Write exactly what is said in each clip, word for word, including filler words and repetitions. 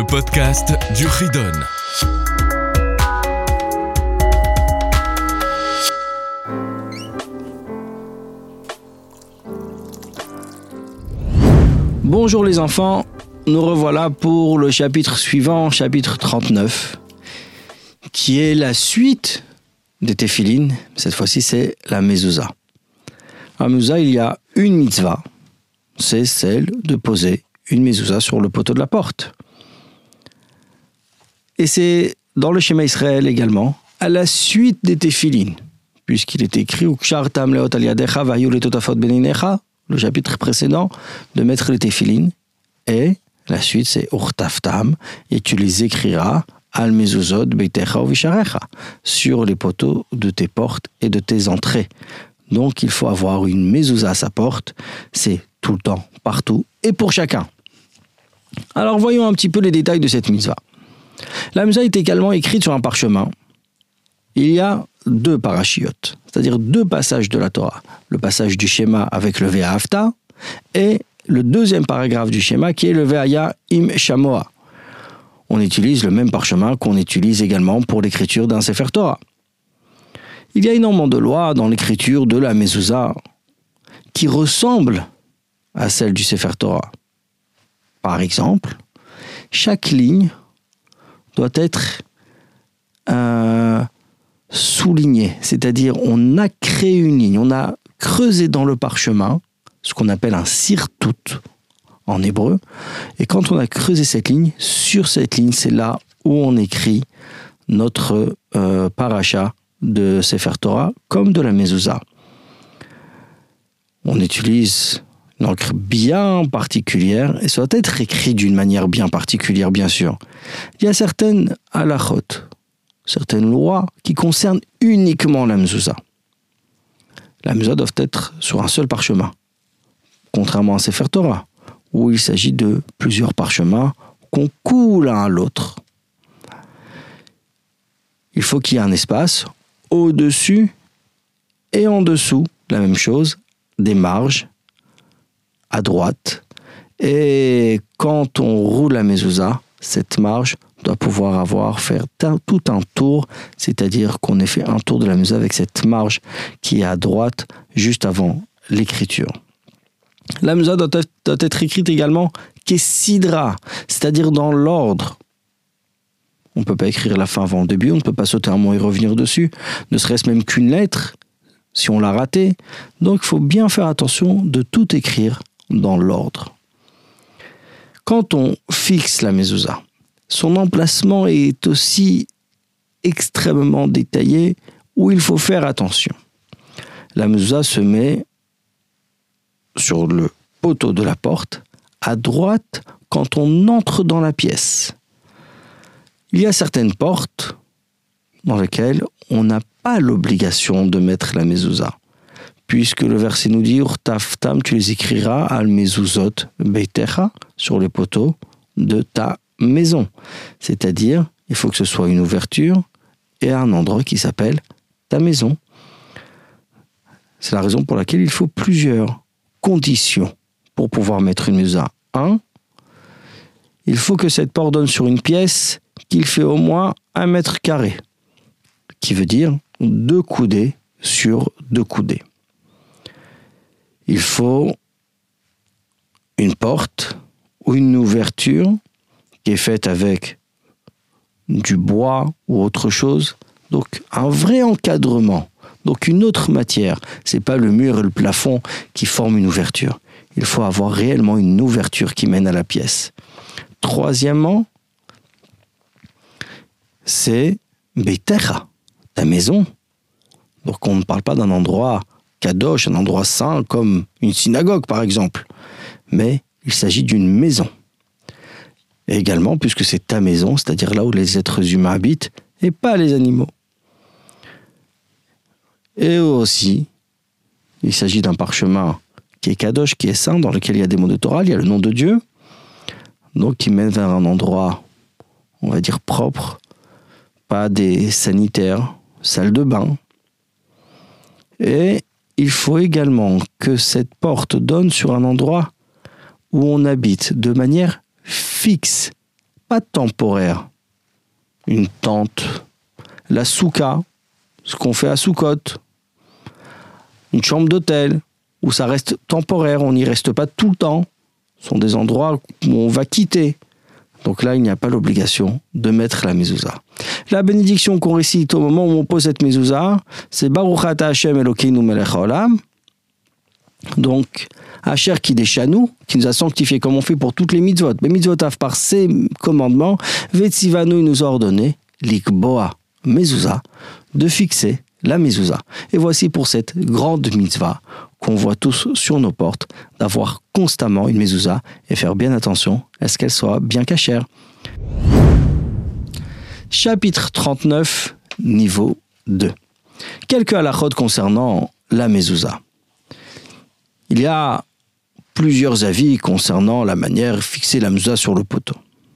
podcast du Ridon. Bonjour les enfants, nous revoilà pour le chapitre suivant, chapitre trente-neuf, qui est la suite des téphilines. Cette fois-ci, c'est la mezouza. À la mezouza, il y a une mitzvah, c'est celle de poser une mezouza sur le poteau de la porte. Et c'est dans le schéma Israël également, à la suite des téphilines, puisqu'il est écrit « Ukshartam leot al yadecha vayu letotafot beninecha » le chapitre précédent, de mettre les téphilines, et la suite c'est « Urtaftam » et tu les écriras « Al mezuzot beitecha uvisharecha » sur les poteaux de tes portes et de tes entrées. Donc il faut avoir une mezouza à sa porte, c'est tout le temps, partout, et pour chacun. Alors voyons un petit peu les détails de cette mitzvah. La mezouza est également écrite sur un parchemin. Il y a deux parachiotes, c'est-à-dire deux passages de la Torah. Le passage du schéma avec le Ve'ahavta et le deuxième paragraphe du schéma qui est le Ve'aya im shamoa. On utilise le même parchemin qu'on utilise également pour l'écriture d'un Sefer Torah. Il y a énormément de lois dans l'écriture de la mezouza qui ressemblent à celle du Sefer Torah. Par exemple, chaque ligne doit être euh, soulignée, c'est-à-dire on a créé une ligne, on a creusé dans le parchemin ce qu'on appelle un sirtout en hébreu, et quand on a creusé cette ligne, sur cette ligne, c'est là où on écrit notre euh, paracha de Sefer Torah, comme de la mezouza. On utilise une encre bien particulière, et ça doit être écrit d'une manière bien particulière, bien sûr. Il y a certaines halachot, certaines lois qui concernent uniquement la mezouza. La mezouza doit être sur un seul parchemin, contrairement à Sefer Torah, où il s'agit de plusieurs parchemins qu'on coule l'un à l'autre. Il faut qu'il y ait un espace au-dessus et en dessous, la même chose, des marges à droite. Et quand on roule la mezouza, cette marge doit pouvoir avoir faire tout un tour, c'est-à-dire qu'on ait fait un tour de la mezouza avec cette marge qui est à droite juste avant l'écriture. La mezouza doit être, doit être écrite également kessidra, c'est-à-dire dans l'ordre. On ne peut pas écrire la fin avant le début, on ne peut pas sauter un mot et revenir dessus, ne serait-ce même qu'une lettre, si on l'a raté. Donc il faut bien faire attention de tout écrire dans l'ordre. Quand on fixe la mezouza, son emplacement est aussi extrêmement détaillé où il faut faire attention. La mezouza se met sur le poteau de la porte, à droite quand on entre dans la pièce. Il y a certaines portes dans lesquelles on n'a pas l'obligation de mettre la mezouza, puisque le verset nous dit « Urtaftam » tu les écriras al mezuzot beitecha sur les poteaux de ta maison. C'est-à-dire, il faut que ce soit une ouverture et un endroit qui s'appelle ta maison. C'est la raison pour laquelle il faut plusieurs conditions pour pouvoir mettre une mezouza. Un, il faut que cette porte donne sur une pièce qu'il fait au moins un mètre carré, qui veut dire deux coudées sur deux coudées. Il faut une porte ou une ouverture qui est faite avec du bois ou autre chose, donc un vrai encadrement. Donc une autre matière, c'est pas le mur et le plafond qui forment une ouverture. Il faut avoir réellement une ouverture qui mène à la pièce. Troisièmement, c'est beitecha, ta maison. Donc on ne parle pas d'un endroit kadosh, un endroit saint comme une synagogue par exemple, mais il s'agit d'une maison. Et également, puisque c'est ta maison, c'est-à-dire là où les êtres humains habitent, et pas les animaux. Et aussi, il s'agit d'un parchemin qui est kadosh, qui est saint, dans lequel il y a des mots de Torah, il y a le nom de Dieu, donc qui mène vers un endroit, on va dire, propre, pas des sanitaires, salle de bain. Et il faut également que cette porte donne sur un endroit où on habite de manière fixe, pas temporaire. Une tente, la souka, ce qu'on fait à Soukot, une chambre d'hôtel, où ça reste temporaire, on n'y reste pas tout le temps. Ce sont des endroits où on va quitter. Donc là, il n'y a pas l'obligation de mettre la mezouza. La bénédiction qu'on récite au moment où on pose cette mezouza, c'est Baruch ata Hashem Elokeinu melech haolam. Donc, Asher Kideshanu, qui nous a sanctifiés comme on fait pour toutes les mitzvot. Les mitzvot par ses commandements, Vetzivanu, il nous a ordonné, Likboa mezouza, de fixer la mezouza. Et voici pour cette grande mitzvah qu'on voit tous sur nos portes, d'avoir constamment une mezouza et faire bien attention à ce qu'elle soit bien cachère. Chapitre trente-neuf, niveau deux. Quelques halachot concernant la mezouza. Il y a plusieurs avis concernant la manière de fixer la mezouza sur le poteau.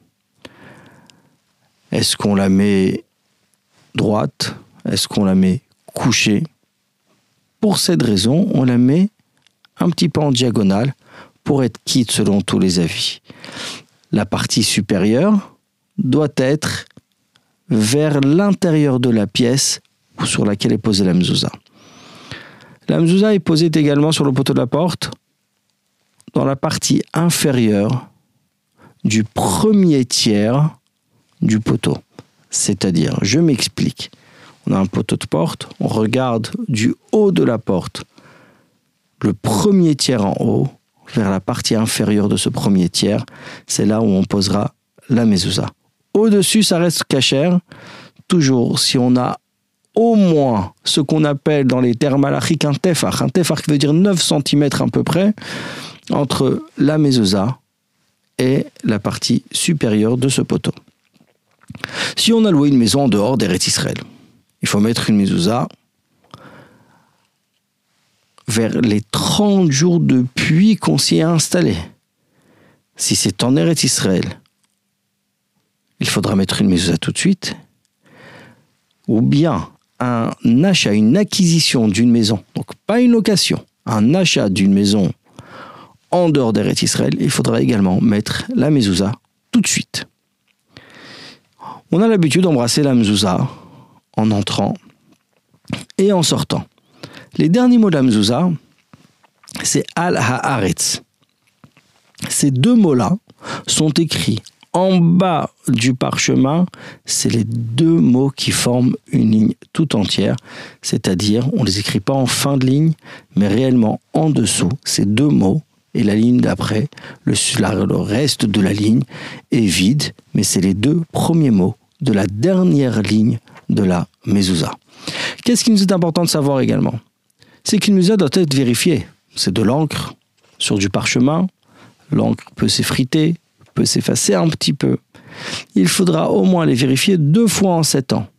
Est-ce qu'on la met droite? Est-ce qu'on la met couchée? Pour cette raison, on la met un petit peu en diagonale pour être quitte selon tous les avis. La partie supérieure doit être vers l'intérieur de la pièce sur laquelle est posée la mezouza. La mezouza est posée également sur le poteau de la porte dans la partie inférieure du premier tiers du poteau. C'est-à-dire, je m'explique. On a un poteau de porte, on regarde du haut de la porte, le premier tiers en haut, vers la partie inférieure de ce premier tiers, c'est là où on posera la mezouza. Au-dessus, ça reste cachère. Toujours, si on a au moins ce qu'on appelle dans les termes halachiques un tefach, un tefach qui veut dire neuf centimètres à peu près, entre la mezouza et la partie supérieure de ce poteau. Si on a loué une maison en dehors d'Eretz Israël, il faut mettre une mezouza vers les trente jours de pluie qu'on s'y est installé. Si c'est en Eretz Israël, il faudra mettre une mezouza tout de suite. Ou bien un achat, une acquisition d'une maison, donc pas une location, un achat d'une maison en dehors d'Eretz Israël, il faudra également mettre la mezouza tout de suite. On a l'habitude d'embrasser la mezouza en entrant et en sortant. Les derniers mots de la mezouza, c'est Al Haaretz. Ces deux mots-là sont écrits en bas du parchemin. C'est les deux mots qui forment une ligne tout entière, c'est-à-dire on ne les écrit pas en fin de ligne, mais réellement en dessous, ces deux mots, et la ligne d'après, le, le reste de la ligne est vide, mais c'est les deux premiers mots de la dernière ligne de la mezouza. Qu'est-ce qui nous est important de savoir également? C'est qu'une mezouza doit être vérifiée. C'est de l'encre sur du parchemin. L'encre peut s'effriter, peut s'effacer un petit peu. Il faudra au moins les vérifier deux fois en sept ans.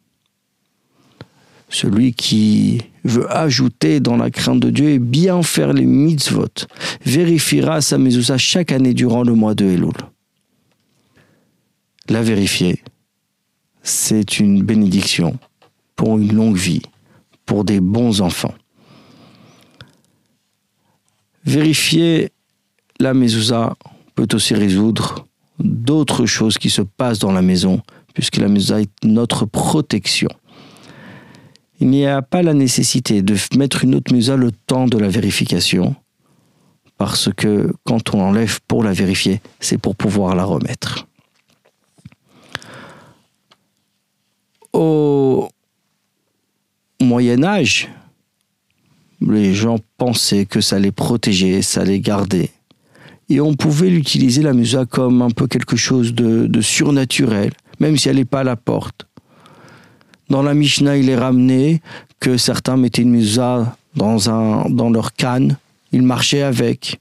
Celui qui veut ajouter dans la crainte de Dieu et bien faire les mitzvot vérifiera sa mezouza chaque année durant le mois de Elul. La vérifier, c'est une bénédiction pour une longue vie, pour des bons enfants. Vérifier la mezouza peut aussi résoudre d'autres choses qui se passent dans la maison, puisque la mezouza est notre protection. Il n'y a pas la nécessité de mettre une autre mezouza le temps de la vérification, parce que quand on enlève pour la vérifier, c'est pour pouvoir la remettre. Au Moyen-Âge, les gens pensaient que ça les protégeait, ça les gardait. Et on pouvait l'utiliser, la mezouza, comme un peu quelque chose de, de surnaturel, même si elle n'est pas à la porte. Dans la Mishnah, il est ramené que certains mettaient une mezouza dans, un, dans leur canne, ils marchaient avec.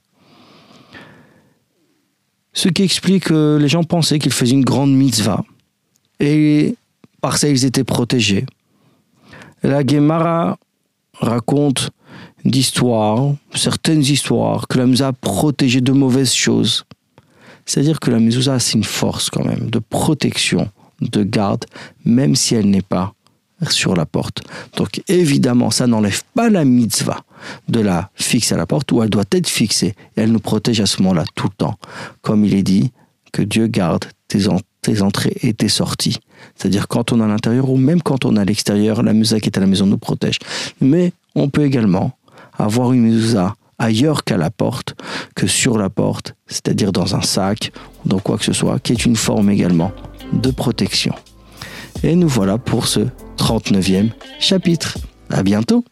Ce qui explique que les gens pensaient qu'ils faisaient une grande mitzvah. Et par ça, ils étaient protégés. La Gemara raconte d'histoires, certaines histoires, que la mezouza a protégé de mauvaises choses. C'est-à-dire que la mezouza, c'est une force quand même, de protection, de garde, même si elle n'est pas sur la porte. Donc évidemment, ça n'enlève pas la mitzvah de la fixer à la porte, où elle doit être fixée. Et elle nous protège à ce moment-là tout le temps. Comme il est dit, que Dieu garde tes, en, tes entrées et tes sorties. C'est-à-dire quand on est à l'intérieur ou même quand on est à l'extérieur, la mezouza qui est à la maison nous protège. Mais on peut également avoir une mezouza ailleurs qu'à la porte, que sur la porte, c'est-à-dire dans un sac, dans quoi que ce soit, qui est une forme également de protection. Et nous voilà pour ce trente-neuvième chapitre. À bientôt!